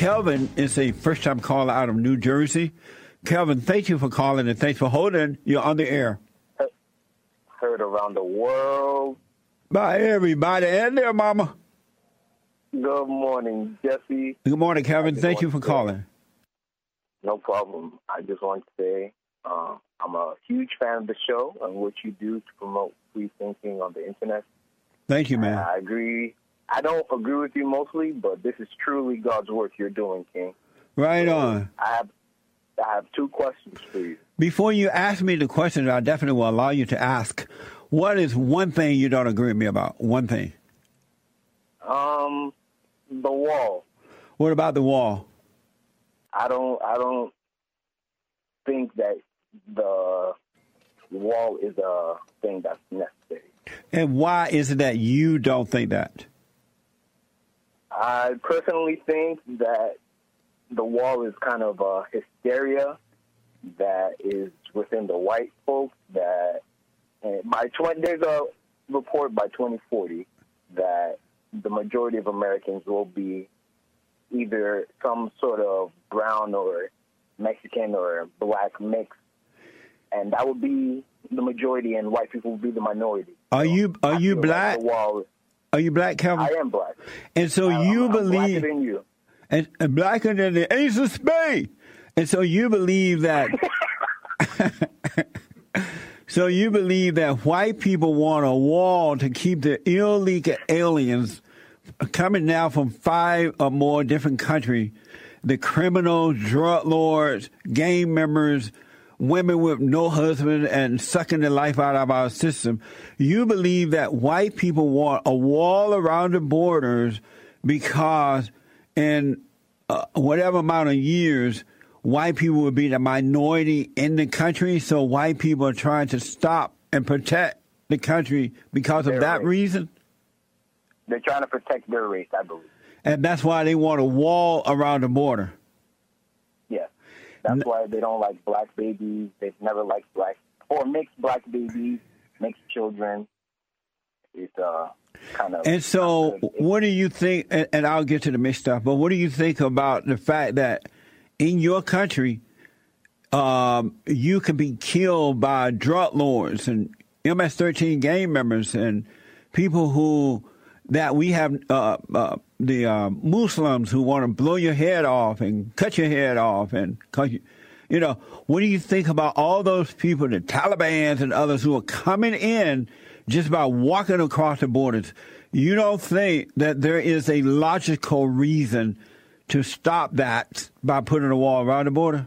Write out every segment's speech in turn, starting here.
Kelvin is a first-time caller out of New Jersey. Kelvin, thank you for calling and thanks for holding. You're on the air. Heard around the world. By everybody and their mama. Good morning, Jesse. Good morning, Kelvin. Thank you for calling. No problem. I just want to say I'm a huge fan of the show and what you do to promote free thinking on the internet. Thank you, man. I agree. I don't agree with you mostly, but this is truly God's work you're doing, King. Right on. I have two questions for you. Before you ask me the question, I definitely will allow you to ask. What is one thing you don't agree with me about? One thing. The wall. What about the wall? I don't think that the wall is a thing that's necessary. And why is it that you don't think that? I personally think that the wall is kind of a hysteria that is within the white folks that there's a report by 2040 that the majority of Americans will be either some sort of brown or Mexican or black mix, and that would be the majority, and white people would be the minority. Are you black? Like are you black, Kelvin? I am black. And so you I'm believe blacker than you, and blacker than the Ace of Spades. And so you believe that. So you believe that white people want a wall to keep the illegal aliens coming now from 5 or more different countries, the criminals, drug lords, gang members, women with no husband and sucking the life out of our system. You believe that white people want a wall around the borders because in whatever amount of years, white people will be the minority in the country, so white people are trying to stop and protect the country because of that reason? They're trying to protect their race, I believe. And that's why they want a wall around the border. Yeah. That's why they don't like black babies. They've never liked black or mixed black babies, mixed children. It's kind of... And so what do you think, and I'll get to the mixed stuff, but what do you think about the fact that in your country, you can be killed by drug lords and MS-13 gang members and people who that we have the Muslims who want to blow your head off and cut your head off and cut you know, what do you think about all those people, the Taliban and others who are coming in just by walking across the borders? You don't think that there is a logical reason to stop that by putting a wall around the border?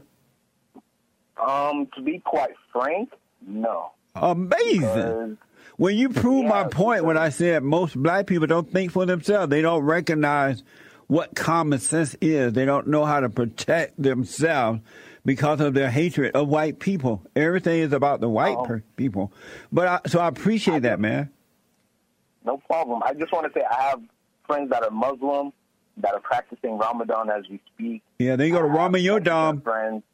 To be quite frank, no. Amazing. Well, you prove my point when I said most black people don't think for themselves. They don't recognize what common sense is. They don't know how to protect themselves because of their hatred of white people. Everything is about the white people. But so I appreciate that, man. No problem. I just want to say I have friends that are Muslim that are practicing Ramadan as we speak. Yeah, they go to Ramadan. Friends.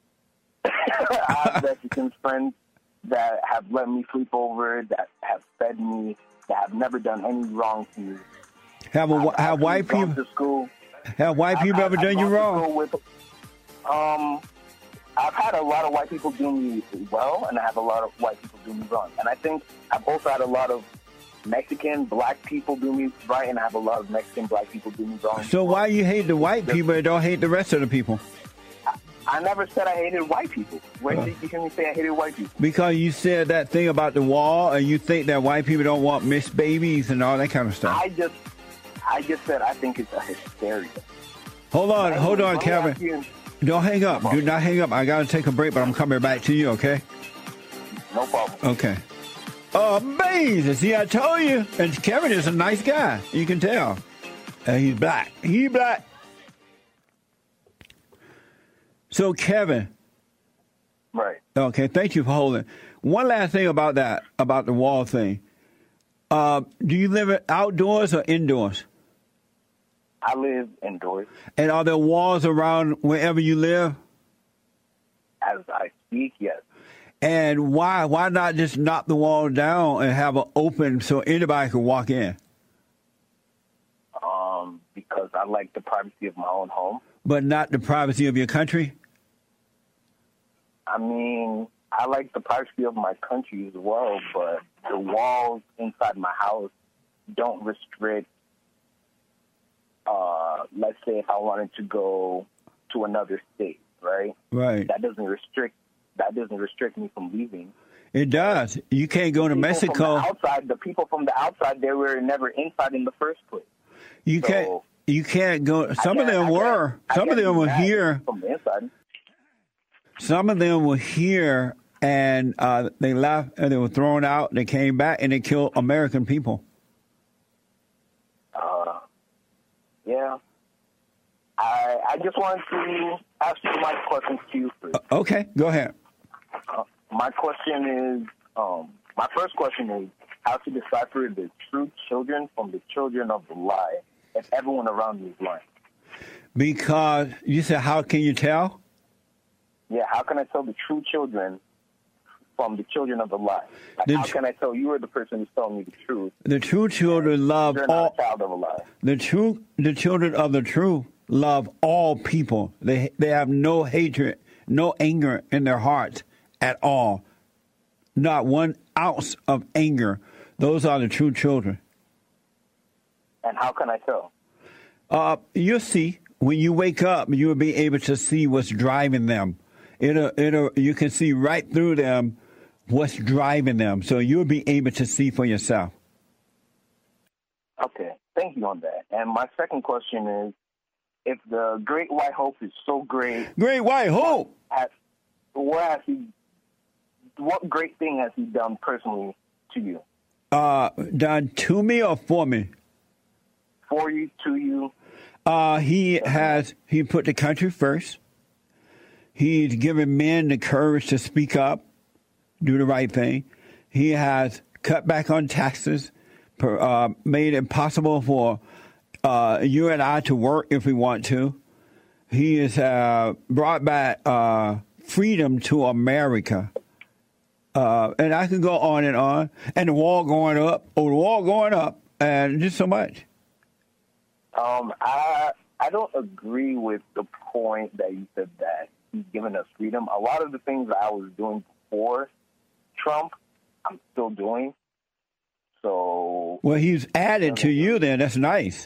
I have Mexican friends that have let me sleep over, that have fed me, that have never done any wrong to me. Have white people to school? Have white people ever done you wrong? I've had a lot of white people do me well, and I have a lot of white people do me wrong. And I think I've also had a lot of Mexican black people do me right, and I have a lot of Mexican black people do me wrong. So why you hate the white people and don't hate the rest of the people? I never said I hated white people. Where did you hear me say I hated white people? Because you said that thing about the wall, and you think that white people don't want missed babies and all that kind of stuff. I just said I think it's a hysteria. Hold on, Kevin. Don't hang up. Do not hang up. I got to take a break, but I'm coming back to you, okay? No problem. Okay. Amazing. See, I told you. And Kevin is a nice guy. You can tell. He's black. He's black. So, Kevin. Right. Okay, thank you for holding. One last thing about that, about the wall thing. Do you live outdoors or indoors? I live indoors. And are there walls around wherever you live? As I speak, yes. And why not just knock the wall down and have it open so anybody can walk in? Because because I like the privacy of my own home. But not the privacy of your country? I mean, I like the privacy of my country as well, but the walls inside my house don't restrict, let's say if I wanted to go to another state, right? Right. That doesn't restrict me from leaving. It does. You can't go to Mexico. The people from the outside, they were never inside in the first place. You can't go. Some of them were here. From the inside. Some of them were here, and they left, and they were thrown out. They came back, and they killed American people. Yeah. I just wanted to ask you my questions to you first. Okay, go ahead. My first question is how to decipher the true children from the children of the lie if everyone around you is lying. Because you said, how can you tell? Yeah, how can I tell the true children from the children of the lie? How can I tell you are the person who's telling me the truth? The true children love You're not a child of a lie. The children of the truth love all people. They have no hatred, no anger in their hearts at all. Not 1 ounce of anger. Those are the true children. And how can I tell? You'll see. When you wake up, you'll be able to see what's driving them. You can see right through them what's driving them. So you'll be able to see for yourself. Okay. Thank you on that. And my second question is, if the Great White Hope is so great... Great White Hope! What great thing has he done personally to you? Done to me or for me? For you, to you. He put the country first. He's given men the courage to speak up, do the right thing. He has cut back on taxes, made it possible for you and I to work if we want to. He has brought back freedom to America. And I can go on. And the wall going up, and just so much. I don't agree with the point that you said that he's given us freedom. A lot of the things that I was doing before Trump, I'm still doing. So. Well, he's added to you then. That's nice.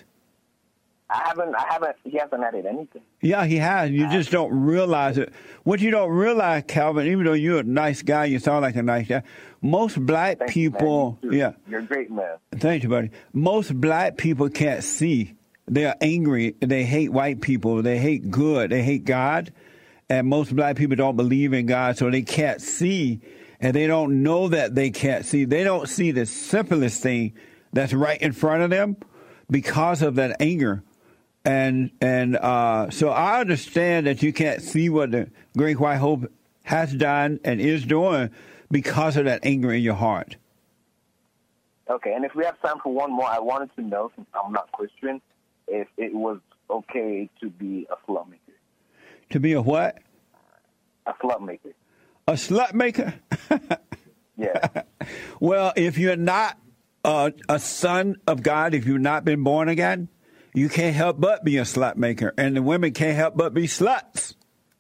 He hasn't added anything. Yeah, he has. You just don't realize it. What you don't realize, Calvin, even though you're a nice guy, you sound like a nice guy. Most black people, you're a great man. Thank you, buddy. Most black people can't see. They're angry. They hate white people. They hate good. They hate God. And most black people don't believe in God, so they can't see. And they don't know that they can't see. They don't see the simplest thing that's right in front of them because of that anger. And so I understand that you can't see what the Great White Hope has done and is doing because of that anger in your heart. Okay, and if we have time for one more, I wanted to know, since I'm not Christian, if it was okay to be a slut maker. To be a what? A slut maker. A slut maker? Yeah. Well, if you're not a son of God, if you've not been born again, you can't help but be a slut maker. And the women can't help but be sluts.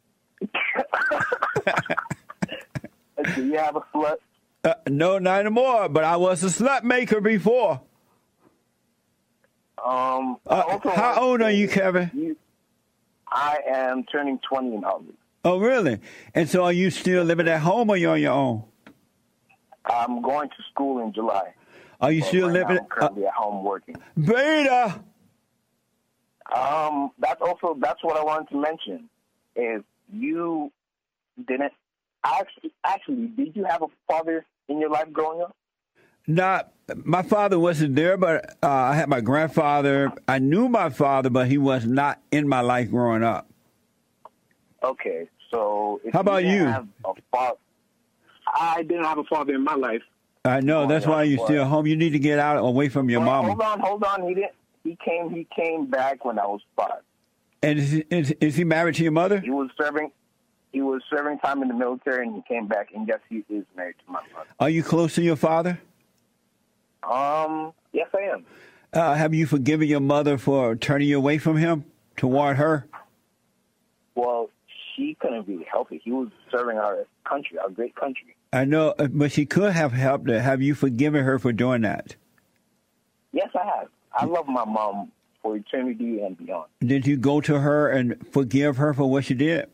Do you have a slut? No, not anymore, but I was a slut maker before. How old are you, Kevin? I am turning 20 in August. Oh, really? And so are you still living at home or you're on your own? I'm going to school in July. Are you still living? I'm currently at home working. Beta! That's what I wanted to mention. Is you didn't actually did you have a father in your life growing up? Not, my father wasn't there, but I had my grandfather. I knew my father, but he was not in my life growing up. Okay, so how about you? I didn't have a father in my life. I know. That's why you're still home. You need to get out away from your mama. Hold on. He came back when I was 5. And is he married to your mother? He was serving time in the military, and he came back. And yes, he is married to my mother. Are you close to your father? Yes, I am. Have you forgiven your mother for turning you away from him toward her? Well, she couldn't really help it. He was serving our country, our great country. I know, but she could have helped her. Have you forgiven her for doing that? Yes, I have. I love my mom for eternity and beyond. Did you go to her and forgive her for what she did?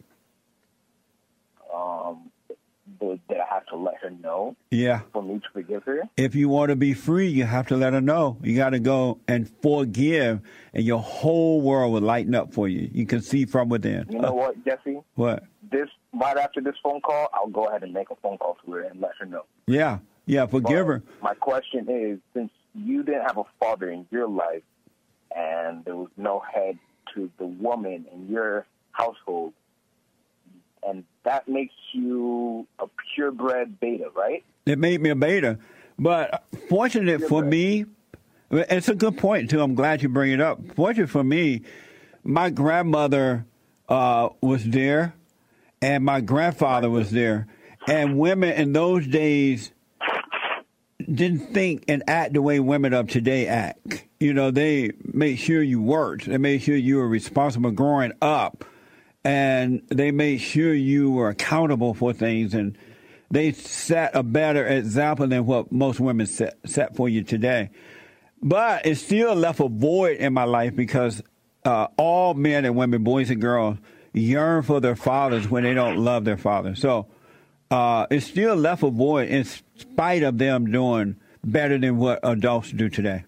Did I have to let her know? Yeah. For me to forgive her? If you want to be free, you have to let her know. You got to go and forgive, and your whole world will lighten up for you. You can see from within. You know what, Jesse? What? Right after this phone call, I'll go ahead and make a phone call to her and let her know. Yeah, forgive her. My question is, since you didn't have a father in your life and there was no head to the woman in your household, and that makes you a purebred beta, right? It made me a beta. But fortunate for me, it's a good point, too. I'm glad you bring it up. Fortunate for me, my grandmother was there, and my grandfather was there. And women in those days didn't think and act the way women of today act. You know, they made sure you worked. They made sure you were responsible growing up. And they made sure you were accountable for things. And they set a better example than what most women set for you today. But it still left a void in my life because all men and women, boys and girls, yearn for their fathers when they don't love their fathers. So it still left a void in spite of them doing better than what adults do today.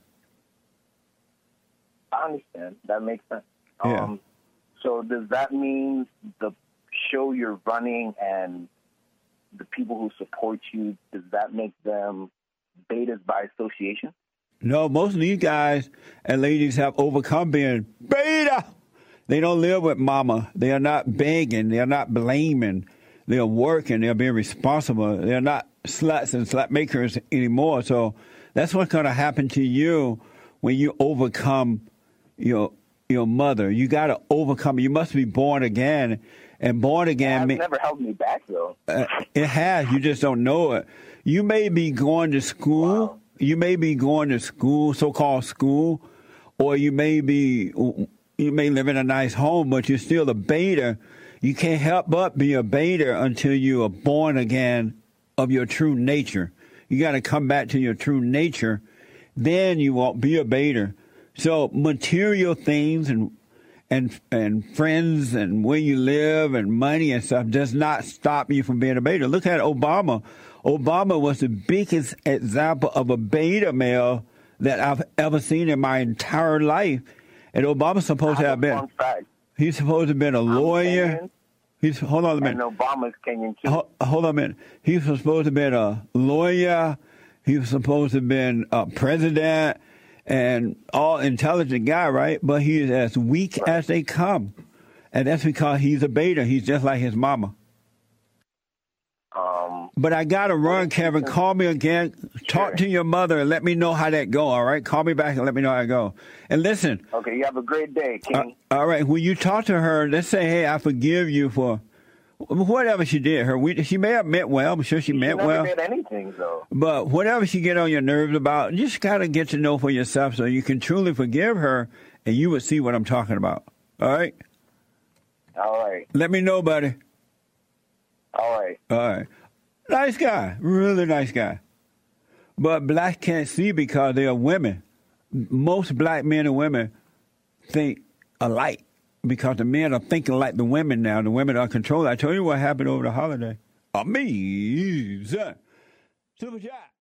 I understand. That makes sense. Yeah. So does that mean the show you're running and the people who support you, does that make them betas by association? No, most of these guys and ladies have overcome being beta. They don't live with mama. They are not begging. They are not blaming. They are working. They are being responsible. They are not sluts and slut makers anymore. So that's what's going to happen to you when you overcome your mother. You got to overcome. You must be born again. And born again. It's never held me back, though. It has. You just don't know it. You may be going to school. Wow. You may be going to school, so-called school, or you may live in a nice home, but you're still a beta. You can't help but be a beta until you are born again of your true nature. You got to come back to your true nature. Then you won't be a beta. So material things and friends and where you live and money and stuff does not stop you from being a beta. Look at Obama. Obama was the biggest example of a beta male that I've ever seen in my entire life. And Obama's supposed to have been. He's supposed to have been a lawyer. Hold on a minute. And Obama's Kenyan too. Hold on a minute. He was supposed to have been a lawyer. He was supposed to have been a president and all intelligent guy, right? But he is as weak as they come. And that's because he's a beta. He's just like his mama. But I got to run, Kevin. Call me again. Talk to your mother and let me know how that go, all right? Call me back and let me know how it go. And listen. Okay, you have a great day, King. All right. When you talk to her, let's say, hey, I forgive you for whatever she did. She may have meant well. I'm sure she meant well. She never did anything, though. But whatever she get on your nerves about, just got to get to know for yourself so you can truly forgive her and you would see what I'm talking about. All right? All right. Let me know, buddy. All right. All right. Nice guy. Really nice guy. But blacks can't see because they are women. Most black men and women think alike because the men are thinking like the women now. The women are controlled. I told you what happened over the holiday. Amazing. Super chat.